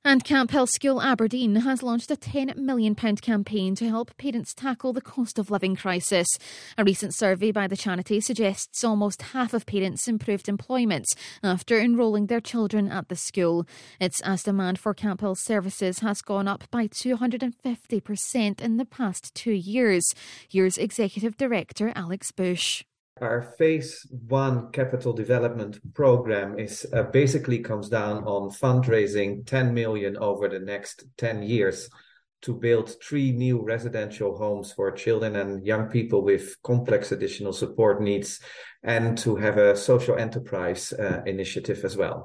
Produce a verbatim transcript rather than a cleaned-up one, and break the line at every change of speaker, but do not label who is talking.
And Camphill School Aberdeen has launched a ten million pounds campaign to help parents tackle the cost of living crisis. A recent survey by the charity suggests almost half of parents improved employment after enrolling their children at the school. It's as demand for Camphill services has gone up by two hundred fifty percent in the past two years. Here's Executive Director Alex Bush.
Our phase one capital development program is uh, basically comes down on fundraising ten million over the next ten years to build three new residential homes for children and young people with complex additional support needs, and to have a social enterprise uh, initiative as well.